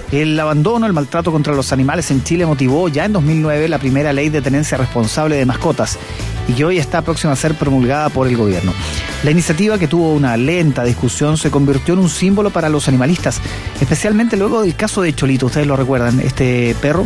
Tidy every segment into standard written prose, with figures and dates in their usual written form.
El abandono, el maltrato contra los animales en Chile motivó ya en 2009 la primera ley de tenencia responsable de mascotas y que hoy está próxima a ser promulgada por el gobierno. La iniciativa, que tuvo una lenta discusión, se convirtió en un símbolo para los animalistas, especialmente luego del caso de Cholito. Ustedes lo recuerdan, este perro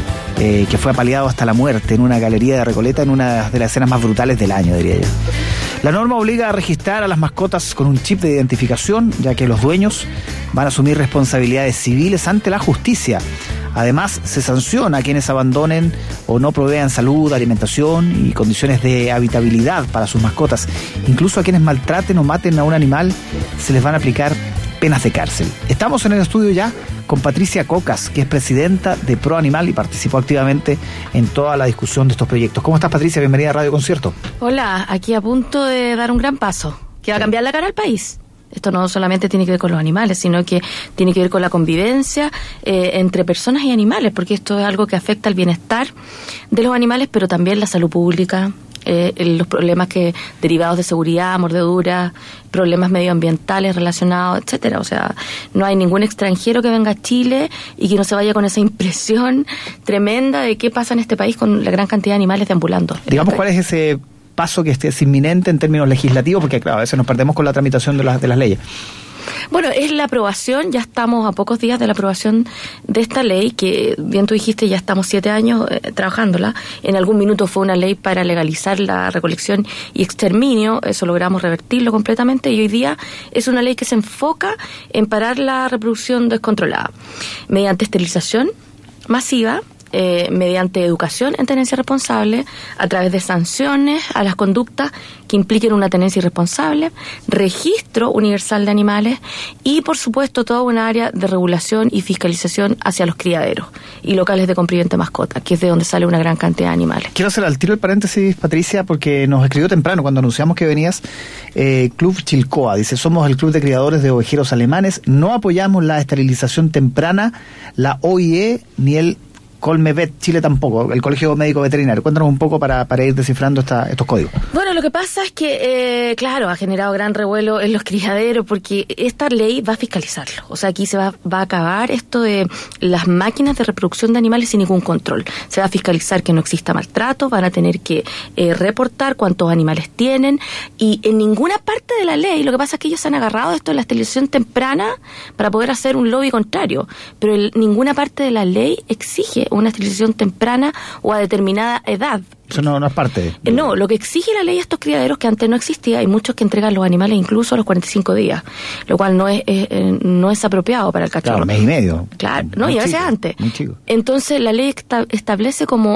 que fue apaleado hasta la muerte en una galería de Recoleta, en una de las escenas más brutales del año, diría yo. La norma obliga a registrar a las mascotas con un chip de identificación, ya que los dueños van a asumir responsabilidades civiles ante la justicia. Además, se sanciona a quienes abandonen o no provean salud, alimentación y condiciones de habitabilidad para sus mascotas. Incluso a quienes maltraten o maten a un animal se les van a aplicar penas de cárcel. Estamos en el estudio ya con Patricia Cocas, que es presidenta de Pro Animal y participó activamente en toda la discusión de estos proyectos. ¿Cómo estás, Patricia? Bienvenida a Radio Concierto. Hola, aquí a punto de dar un gran paso que va a cambiar la cara al país. Esto no solamente tiene que ver con los animales, sino que tiene que ver con la convivencia entre personas y animales, porque esto es algo que afecta al bienestar de los animales, pero también la salud pública, los problemas derivados de seguridad, mordedura, problemas medioambientales relacionados, etcétera. O sea, no hay ningún extranjero que venga a Chile y que no se vaya con esa impresión tremenda de qué pasa en este país con la gran cantidad de animales deambulando. Digamos, ¿cuál es ese paso que es inminente en términos legislativos? Porque, claro, a veces nos perdemos con la tramitación de las leyes. Bueno, es la aprobación, ya estamos a pocos días de la aprobación de esta ley, que bien tú dijiste, ya estamos 7 años trabajándola. En algún minuto fue una ley para legalizar la recolección y exterminio, eso logramos revertirlo completamente, y hoy día es una ley que se enfoca en parar la reproducción descontrolada, mediante esterilización masiva, mediante educación en tenencia responsable, a través de sanciones a las conductas que impliquen una tenencia irresponsable, registro universal de animales y, por supuesto, toda una área de regulación y fiscalización hacia los criaderos y locales de compra y venta de mascotas, que es de donde sale una gran cantidad de animales. Quiero hacer al tiro el paréntesis, Patricia, porque nos escribió temprano cuando anunciamos que venías, Club Chilcoa, dice: somos el club de criadores de ovejeros alemanes, no apoyamos la esterilización temprana, la OIE ni el Colmevet Chile tampoco, el Colegio Médico Veterinario. Cuéntanos un poco para ir descifrando estos códigos. Bueno, lo que pasa es que, claro, ha generado gran revuelo en los criaderos porque esta ley va a fiscalizarlo. O sea, aquí se va a acabar esto de las máquinas de reproducción de animales sin ningún control. Se va a fiscalizar que no exista maltrato, van a tener que reportar cuántos animales tienen, y en ninguna parte de la ley, lo que pasa es que ellos se han agarrado esto de la esterilización temprana para poder hacer un lobby contrario, pero ninguna parte de la ley exige una esterilización temprana o a determinada edad. Eso no es parte. No, lo que exige la ley a estos criaderos, que antes no existía, hay muchos que entregan los animales incluso a los 45 días, lo cual no es apropiado para el cachorro. Claro, mes y medio. Claro, no, y a veces antes. Muy chico. Entonces la ley establece como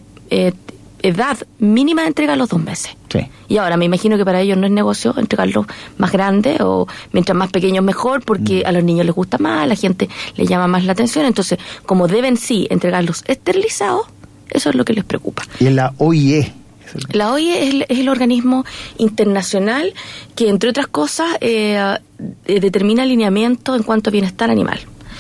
edad mínima de entrega a los 2 meses. Sí. Y ahora me imagino que para ellos no es negocio entregarlos más grandes, o mientras más pequeños mejor, porque a los niños les gusta más, a la gente les llama más la atención. Entonces, como deben sí entregarlos esterilizados, eso es lo que les preocupa. ¿Y en la OIE? La OIE es el organismo internacional que, entre otras cosas, determina alineamientos en cuanto a bienestar animal.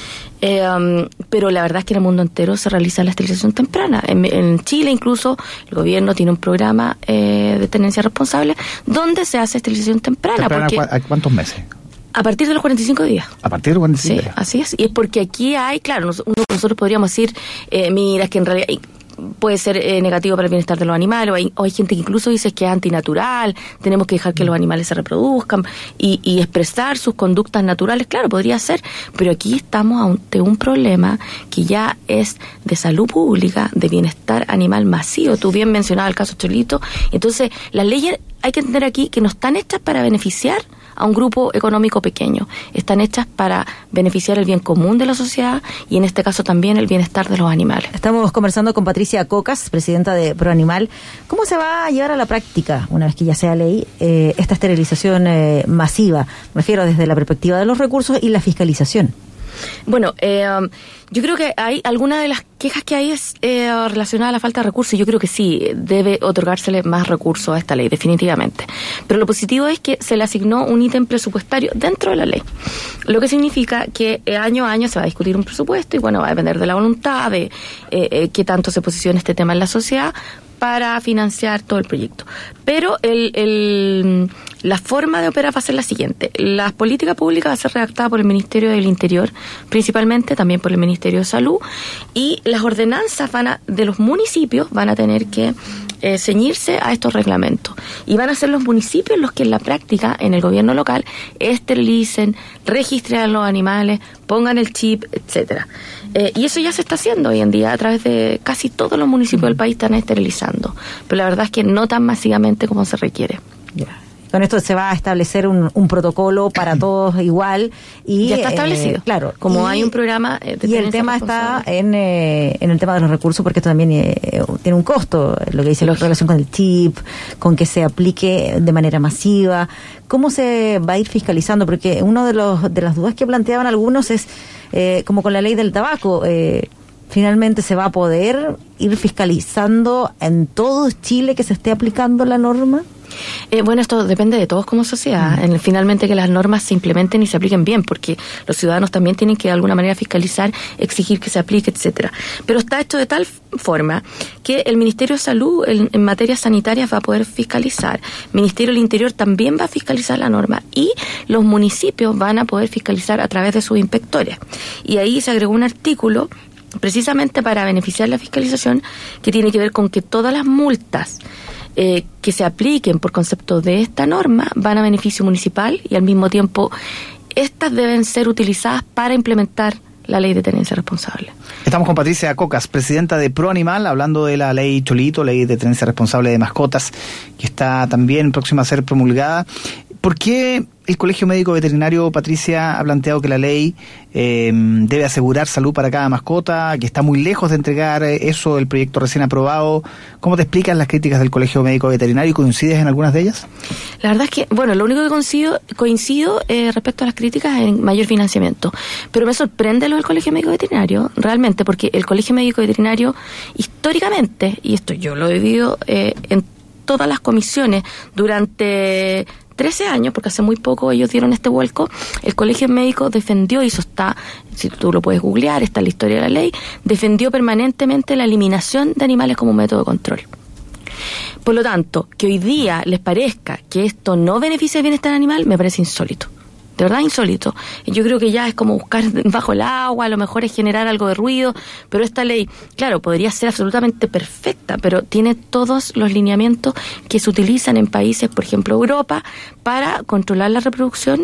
Pero la verdad es que en el mundo entero se realiza la esterilización temprana. En Chile incluso el gobierno tiene un programa de tenencia responsable donde se hace esterilización temprana. ¿A cuántos meses? A partir de los 45 días. ¿A partir de los 45 días? Sí, así es. Y es porque aquí hay, claro, nosotros podríamos decir, mira, es que en realidad puede ser negativo para el bienestar de los animales, o hay gente que incluso dice que es antinatural, tenemos que dejar que los animales se reproduzcan y expresar sus conductas naturales. Claro, podría ser, pero aquí estamos ante un problema que ya es de salud pública, de bienestar animal masivo. Tú bien mencionabas el caso Cholito. Entonces, las leyes, hay que entender aquí que no están hechas para beneficiar a un grupo económico pequeño, están hechas para beneficiar el bien común de la sociedad y en este caso también el bienestar de los animales. Estamos conversando con Patricia Cocas, presidenta de Pro Animal. ¿Cómo se va a llevar a la práctica, una vez que ya sea ley, esta esterilización masiva? Me refiero desde la perspectiva de los recursos y la fiscalización. Bueno, yo creo que hay alguna de las quejas que hay es relacionada a la falta de recursos. Yo creo que sí, debe otorgársele más recursos a esta ley, definitivamente. Pero lo positivo es que se le asignó un ítem presupuestario dentro de la ley, lo que significa que año a año se va a discutir un presupuesto y bueno, va a depender de la voluntad, de qué tanto se posiciona este tema en la sociedad, para financiar todo el proyecto. Pero la forma de operar va a ser la siguiente. Las políticas públicas va a ser redactada por el Ministerio del Interior, principalmente, también por el Ministerio de Salud, y las ordenanzas de los municipios van a tener que ceñirse a estos reglamentos. Y van a ser los municipios los que en la práctica, en el gobierno local, esterilicen, registren a los animales, pongan el chip, etcétera. Y eso ya se está haciendo hoy en día a través de casi todos los municipios del país están esterilizando. Pero la verdad es que no tan masivamente como se requiere. Con esto se va a establecer un protocolo para todos igual. Y ya está establecido. Claro. Como hay un programa y el tema está en el tema de los recursos, porque esto también tiene un costo, lo que dice la relación con el chip, con que se aplique de manera masiva. ¿Cómo se va a ir fiscalizando? Porque uno de las dudas que planteaban algunos es, como con la ley del tabaco, finalmente se va a poder ir fiscalizando en todo Chile que se esté aplicando la norma. Bueno, esto depende de todos como sociedad. Finalmente que las normas se implementen y se apliquen bien, porque los ciudadanos también tienen que de alguna manera fiscalizar, exigir que se aplique, etcétera. Pero está hecho de tal forma que el Ministerio de Salud en materias sanitarias va a poder fiscalizar. El Ministerio del Interior también va a fiscalizar la norma y los municipios van a poder fiscalizar a través de sus inspectores. Y ahí se agregó un artículo precisamente para beneficiar la fiscalización que tiene que ver con que todas las multas que se apliquen por concepto de esta norma van a beneficio municipal y al mismo tiempo estas deben ser utilizadas para implementar la ley de tenencia responsable. Estamos con Patricia Cocas, presidenta de ProAnimal, hablando de la ley Cholito, ley de tenencia responsable de mascotas, que está también próxima a ser promulgada. ¿Por qué el Colegio Médico Veterinario, Patricia, ha planteado que la ley debe asegurar salud para cada mascota, que está muy lejos de entregar eso, el proyecto recién aprobado? ¿Cómo te explicas las críticas del Colegio Médico Veterinario y coincides en algunas de ellas? La verdad es que, bueno, lo único que coincido respecto a las críticas es en mayor financiamiento. Pero me sorprende lo del Colegio Médico Veterinario, realmente, porque el Colegio Médico Veterinario, históricamente, y esto yo lo he vivido en todas las comisiones durante 13 años, porque hace muy poco ellos dieron este vuelco, el Colegio Médico defendió, y eso está, si tú lo puedes googlear, está en la historia de la ley, defendió permanentemente la eliminación de animales como método de control. Por lo tanto, que hoy día les parezca que esto no beneficia el bienestar animal, me parece insólito. De verdad insólito. Yo creo que ya es como buscar bajo el agua, a lo mejor es generar algo de ruido, pero esta ley, claro, podría ser absolutamente perfecta, pero tiene todos los lineamientos que se utilizan en países, por ejemplo Europa, para controlar la reproducción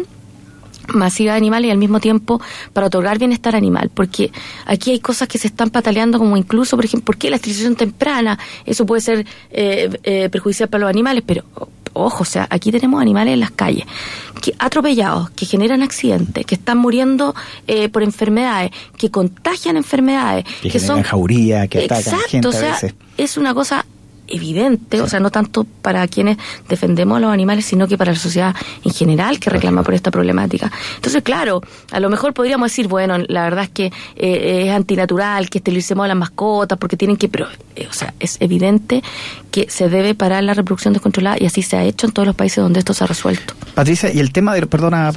masiva de animales y al mismo tiempo para otorgar bienestar animal, porque aquí hay cosas que se están pataleando, como incluso, por ejemplo, ¿por qué la esterilización temprana? Eso puede ser perjudicial para los animales, pero ojo, o sea, aquí tenemos animales en las calles, atropellados, que generan accidentes, que están muriendo por enfermedades, que contagian enfermedades, que son jauría, que atacan gente, o sea, a veces. Es una cosa evidente, sí. O sea, no tanto para quienes defendemos a los animales, sino que para la sociedad en general que reclama por esta problemática. Entonces, claro, a lo mejor podríamos decir, bueno, la verdad es que es antinatural que esterilicemos a las mascotas porque tienen que, pero, o sea, es evidente que se debe parar la reproducción descontrolada y así se ha hecho en todos los países donde esto se ha resuelto. Patricia, y el tema de,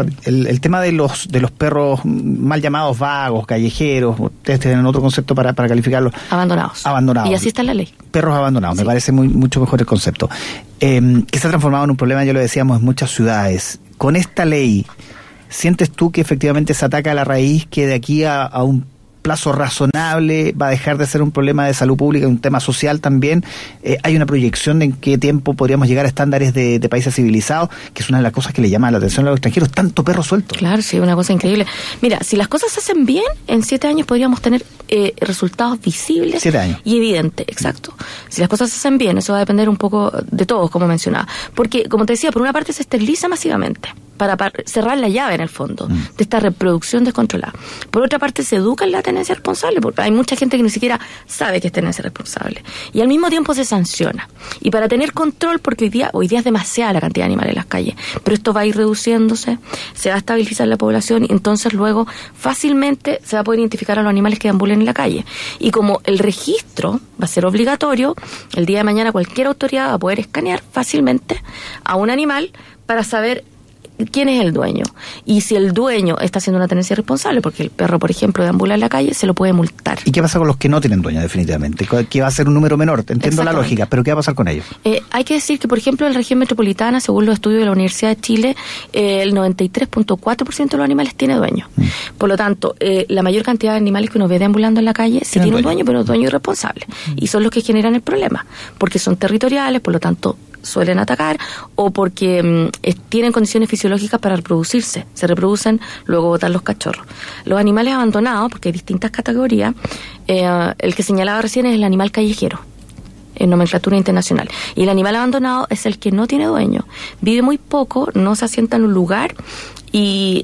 el tema de los perros mal llamados vagos, callejeros, ustedes tienen otro concepto para calificarlos. Abandonados. Y así está la ley. Perros abandonados, sí. Me parece mucho mejor el concepto. Que se ha transformado en un problema, ya lo decíamos, en muchas ciudades. Con esta ley, ¿sientes tú que efectivamente se ataca a la raíz, que de aquí a un plazo razonable va a dejar de ser un problema de salud pública, un tema social también? ¿Hay una proyección de en qué tiempo podríamos llegar a estándares de países civilizados? Que es una de las cosas que le llama la atención a los extranjeros, tanto perro suelto. Claro, sí, una cosa increíble. Mira, si las cosas se hacen bien, en 7 años podríamos tener resultados visibles 7 años. Y evidentes, exacto. Si las cosas se hacen bien, eso va a depender un poco de todos, como mencionaba. Porque, como te decía, por una parte se esteriliza masivamente, para cerrar la llave en el fondo de esta reproducción descontrolada. Por otra parte se educa en la tenencia responsable, porque hay mucha gente que ni siquiera sabe que es tenencia responsable. Y al mismo tiempo se sanciona. Y para tener control, porque hoy día es demasiada la cantidad de animales en las calles, pero esto va a ir reduciéndose, se va a estabilizar la población y entonces luego fácilmente se va a poder identificar a los animales que deambulen en la calle. Y como el registro va a ser obligatorio, el día de mañana cualquier autoridad va a poder escanear fácilmente a un animal para saber quién es el dueño. Y si el dueño está haciendo una tenencia irresponsable, porque el perro, por ejemplo, deambula en la calle, se lo puede multar. ¿Y qué pasa con los que no tienen dueño, definitivamente? Que va a ser un número menor, entiendo la lógica, pero ¿qué va a pasar con ellos? Hay que decir que, por ejemplo, en la región metropolitana, según los estudios de la Universidad de Chile, el 93.4% de los animales tiene dueño. Por lo tanto, la mayor cantidad de animales que uno ve deambulando en la calle sí tiene un dueño, pero un dueño irresponsable. Y son los que generan el problema, porque son territoriales, por lo tanto suelen atacar, o porque tienen condiciones fisiológicas para reproducirse, se reproducen, luego botan los cachorros. Los animales abandonados, porque hay distintas categorías, el que señalaba recién es el animal callejero, en nomenclatura internacional, y el animal abandonado es el que no tiene dueño, vive muy poco, no se asienta en un lugar y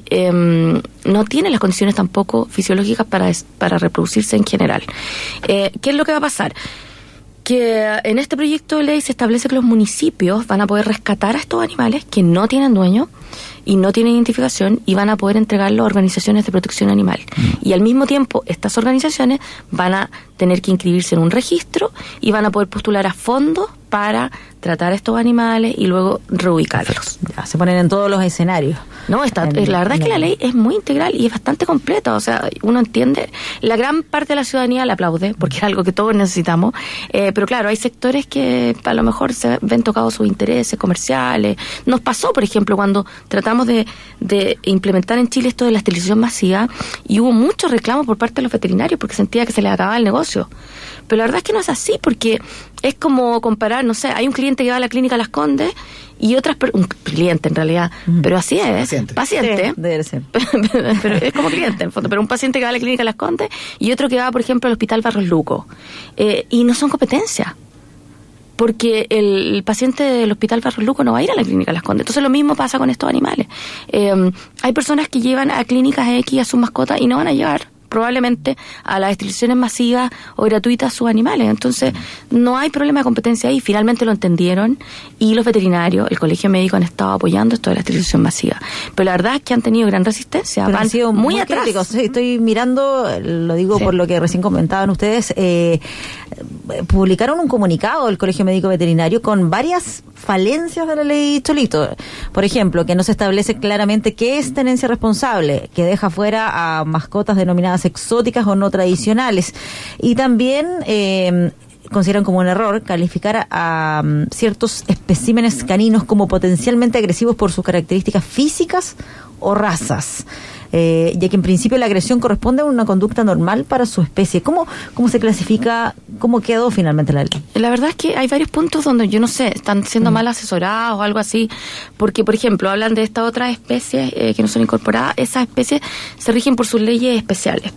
no tiene las condiciones tampoco fisiológicas para reproducirse en general. ¿Qué es lo que va a pasar? Que en este proyecto de ley se establece que los municipios van a poder rescatar a estos animales que no tienen dueño y no tienen identificación, y van a poder entregarlo a organizaciones de protección animal. Y al mismo tiempo, estas organizaciones van a tener que inscribirse en un registro y van a poder postular a fondos para tratar a estos animales y luego reubicarlos. Ya, se ponen en todos los escenarios. No, la verdad es que la ley es muy integral y es bastante completa. O sea, uno entiende, la gran parte de la ciudadanía la aplaude, porque es algo que todos necesitamos. Pero claro, hay sectores que a lo mejor se ven tocados sus intereses comerciales. Nos pasó, por ejemplo, cuando tratamos de implementar en Chile esto de la esterilización masiva, y hubo muchos reclamos por parte de los veterinarios porque sentía que se les acababa el negocio. Pero la verdad es que no es así, porque es como comparar, no sé, hay un cliente que va a la clínica Las Condes y un cliente en realidad, pero así es, paciente. Sí, debe ser. Pero es como cliente en fondo, pero un paciente que va a la clínica Las Condes y otro que va, por ejemplo, al Hospital Barros Luco, y no son competencias, porque el paciente del Hospital Barros Luco no va a ir a la clínica Las Condes. Entonces lo mismo pasa con estos animales. Hay personas que llevan a clínicas X a sus mascotas y no van a llevar probablemente a las esterilizaciones masivas o gratuitas sus animales. Entonces no hay problema de competencia ahí. Finalmente lo entendieron, y los veterinarios, el colegio médico, han estado apoyando esto de la esterilización masiva. Pero la verdad es que han tenido gran resistencia. Pero van han sido muy atrás. críticos. Sí, estoy mirando, lo digo por lo que recién comentaban ustedes, publicaron un comunicado del Colegio Médico Veterinario con varias falencias de la ley Cholito. Por ejemplo, que no se establece claramente qué es tenencia responsable, que deja fuera a mascotas denominadas exóticas o no tradicionales. Y también consideran como un error calificar a ciertos especímenes caninos como potencialmente agresivos por sus características físicas o razas. Ya que en principio la agresión corresponde a una conducta normal para su especie. ¿Cómo se clasifica? ¿Cómo quedó finalmente la ley? La verdad es que hay varios puntos donde yo no sé, están siendo mal asesorados o algo así, porque por ejemplo hablan de estas otras especies que no son incorporadas. Esas especies se rigen por sus leyes especiales.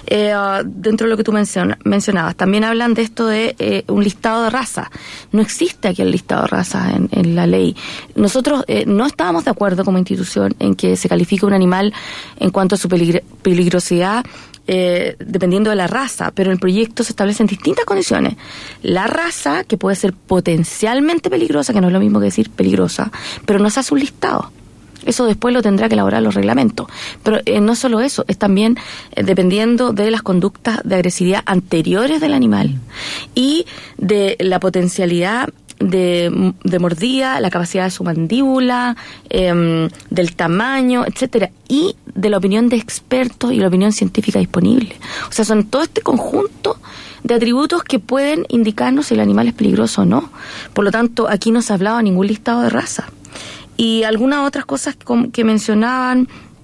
Dentro de lo que tú mencionabas, también hablan de esto de un listado de razas. No existe aquí el listado de razas en la ley. Nosotros no estábamos de acuerdo como institución en que se califique un animal en cuanto a su peligrosidad, dependiendo de la raza, pero en el proyecto se establecen distintas condiciones. La raza, que puede ser potencialmente peligrosa, que no es lo mismo que decir peligrosa, pero no se hace un listado. Eso después lo tendrá que elaborar los reglamentos. Pero no solo eso, es también dependiendo de las conductas de agresividad anteriores del animal y de la potencialidad de mordida, la capacidad de su mandíbula, del tamaño, etcétera, y de la opinión de expertos y la opinión científica disponible. O sea, son todo este conjunto de atributos que pueden indicarnos si el animal es peligroso o no. Por lo tanto, aquí no se ha hablado de ningún listado de raza. Y algunas otras cosas que mencionaban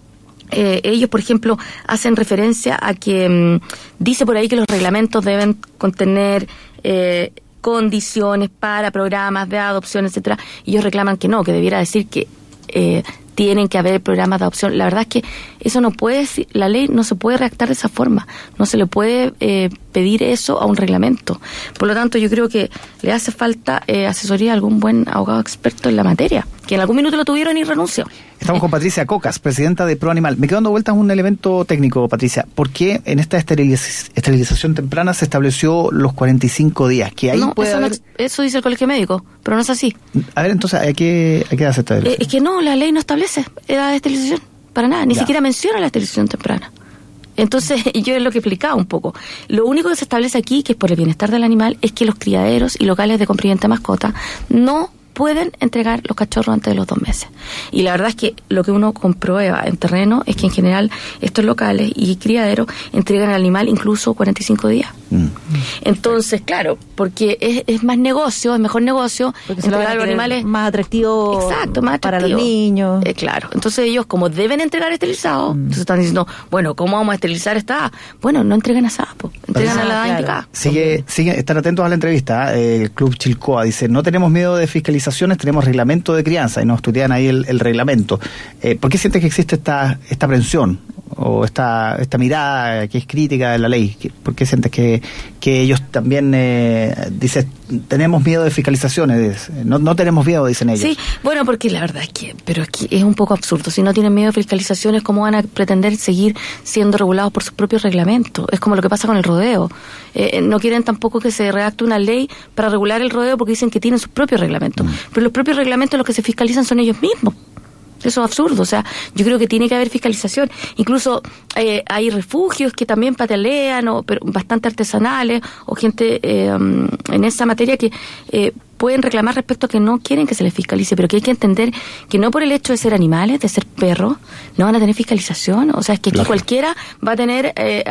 ellos, por ejemplo, hacen referencia a que dice por ahí que los reglamentos deben contener condiciones para programas de adopción, etcétera, y ellos reclaman que no, que debiera decir que tienen que haber programas de adopción. La verdad es que eso no puede decir, la ley no se puede redactar de esa forma, no se le puede pedir eso a un reglamento. Por lo tanto, yo creo que le hace falta asesoría a algún buen abogado experto en la materia, que en algún minuto lo tuvieron y renunció. Estamos con Patricia Cocas, presidenta de ProAnimal. Me quedo dando vueltas un elemento técnico, Patricia. ¿Por qué en esta esterilización temprana se estableció los 45 días? Que ahí no, puede eso, haber... eso dice el colegio médico, pero no es así. A ver, entonces, ¿a qué hace esta esterilización? Es que no, la ley no establece edad de esterilización, para nada, ni siquiera menciona la esterilización temprana. Entonces, yo es lo que explicaba un poco. Lo único que se establece aquí, que es por el bienestar del animal, es que los criaderos y locales de compra y venta de mascotas no pueden entregar los cachorros antes de los 2 meses. Y la verdad es que lo que uno comprueba en terreno es que en general estos locales y criaderos entregan al animal incluso 45 días. Entonces, claro, porque es más negocio, es mejor negocio porque entregar a los animales más atractivo. Exacto, más atractivo para los niños. Claro, entonces ellos como deben entregar esterilizados, entonces están diciendo, bueno, ¿cómo vamos a esterilizar esta? Bueno, no entregan a sapo, entregan a la edad indicada. Sigue, están atentos a la entrevista. El Club Chilcoa dice, no tenemos miedo de fiscalizaciones, tenemos reglamento de crianza, y nos estudian ahí el reglamento. ¿Por qué sientes que existe esta aprensión o esta mirada que es crítica de la ley? ¿Por qué sientes que ellos también dicen, tenemos miedo de fiscalizaciones? No tenemos miedo, dicen ellos. Sí, bueno, porque la verdad es que es un poco absurdo. Si no tienen miedo de fiscalizaciones, ¿cómo van a pretender seguir siendo regulados por sus propios reglamentos? Es como lo que pasa con el rodeo. No quieren tampoco que se redacte una ley para regular el rodeo porque dicen que tienen sus propios reglamentos. Pero los propios reglamentos los que se fiscalizan son ellos mismos. Eso es absurdo, o sea, yo creo que tiene que haber fiscalización. Incluso hay refugios que también patalean, pero bastante artesanales, o gente en esa materia que pueden reclamar respecto a que no quieren que se les fiscalice, pero que hay que entender que no por el hecho de ser animales, de ser perros, no van a tener fiscalización. O sea, es que aquí cualquiera va a tener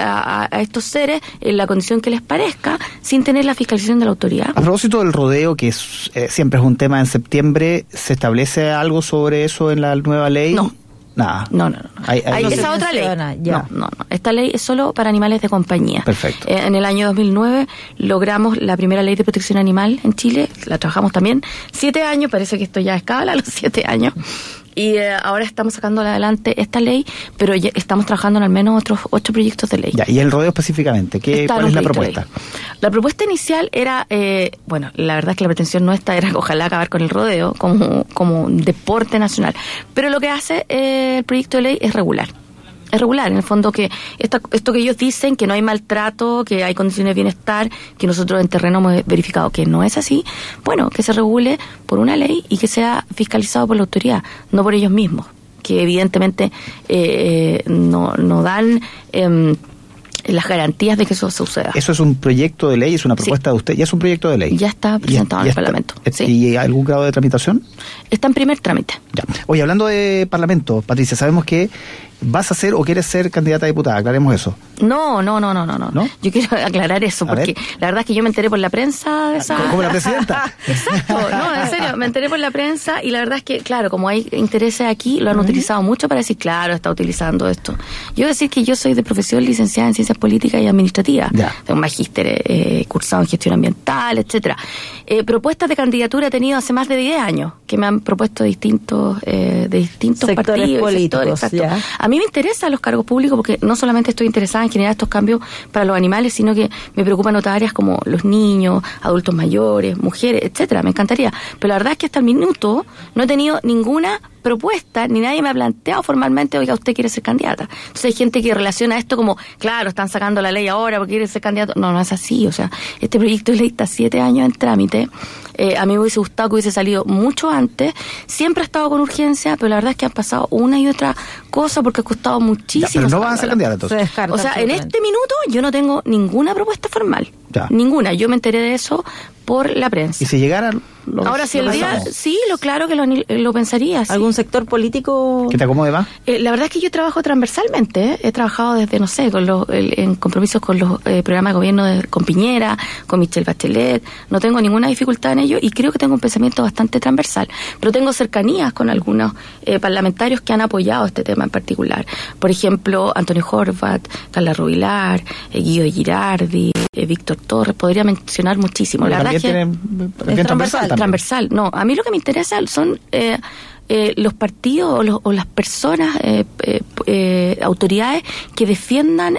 a estos seres en la condición que les parezca, sin tener la fiscalización de la autoridad. A propósito del rodeo, que siempre es un tema en septiembre, ¿se establece algo sobre eso en la nueva ley? No. Nada. No. Hay esa otra ley. No. Esta ley es solo para animales de compañía. Perfecto. En el año 2009 logramos la primera ley de protección animal en Chile. La trabajamos también 7 años. Parece que esto ya escala a los 7 años. Y ahora estamos sacando adelante esta ley, pero ya estamos trabajando en al menos otros 8 proyectos de ley. Ya, y el rodeo específicamente, ¿cuál es la propuesta? La propuesta inicial era, la verdad es que la pretensión nuestra era ojalá acabar con el rodeo como un deporte nacional. Pero lo que hace el proyecto de ley es regular. Es regular, en el fondo, que esto que ellos dicen, que no hay maltrato, que hay condiciones de bienestar, que nosotros en terreno hemos verificado que no es así, bueno, que se regule por una ley y que sea fiscalizado por la autoridad, no por ellos mismos, que evidentemente no dan las garantías de que eso suceda. ¿Eso es un proyecto de ley? ¿Es una propuesta de usted? ¿Ya es un proyecto de ley? Ya está presentado en el Parlamento. ¿Sí? ¿Y algún grado de tramitación? Está en primer trámite. Ya. Oye, hablando de Parlamento, Patricia, sabemos que vas a ser o quieres ser candidata a diputada, aclaremos eso. No. Yo quiero aclarar eso, porque la verdad es que yo me enteré por la prensa de esa... ¿Como la presidenta? Exacto, en serio, me enteré por la prensa y la verdad es que, claro, como hay intereses aquí, lo han utilizado mucho para decir, claro, está utilizando esto. Yo decir que yo soy de profesión licenciada en Ciencias Políticas y Administrativas, de un magíster cursado en Gestión Ambiental, etcétera. Propuestas de candidatura he tenido hace más de 10 años, que me han propuesto distintos sectores partidos, políticos, sectores, exacto. A mí me interesan los cargos públicos porque no solamente estoy interesada en generar estos cambios para los animales, sino que me preocupan otras áreas como los niños, adultos mayores, mujeres, etcétera. Me encantaría. Pero la verdad es que hasta el minuto no he tenido ninguna propuesta, ni nadie me ha planteado formalmente, oiga, usted quiere ser candidata. Entonces hay gente que relaciona esto como, claro, están sacando la ley ahora porque quiere ser candidato. No es así. O sea, este proyecto de ley está 7 años en trámite. A mí me hubiese gustado que hubiese salido mucho antes. Siempre ha estado con urgencia, pero la verdad es que han pasado una y otra cosa porque ha costado muchísimo. Pero no van a ser candidatos. O sea, en este minuto yo no tengo ninguna propuesta formal. Ninguna. Yo me enteré de eso por la prensa. ¿Y si llegaran? Ahora, si el día... Sí, claro que lo pensaría. Sí. ¿Algún sector político que te acomode más? La verdad es que yo trabajo transversalmente. He trabajado desde, no sé, en compromisos con los programas de gobierno con Piñera, con Michelle Bachelet. No tengo ninguna dificultad en ello y creo que tengo un pensamiento bastante transversal. Pero tengo cercanías con algunos parlamentarios que han apoyado este tema en particular. Por ejemplo, Antonio Horvat, Carla Rubilar, Guido Girardi, Víctor Torres. Podría mencionar muchísimo. La verdad es que es transversal. No, a mí lo que me interesa son los partidos o las personas, autoridades que defiendan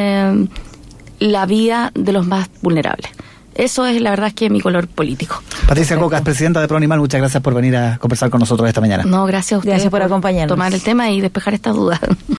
la vida de los más vulnerables. Eso es, la verdad, es que mi color político. Patricia Cocas, presidenta de ProAnimal, muchas gracias por venir a conversar con nosotros esta mañana. No, gracias a ustedes. Gracias por acompañarnos. Tomar el tema y despejar estas dudas.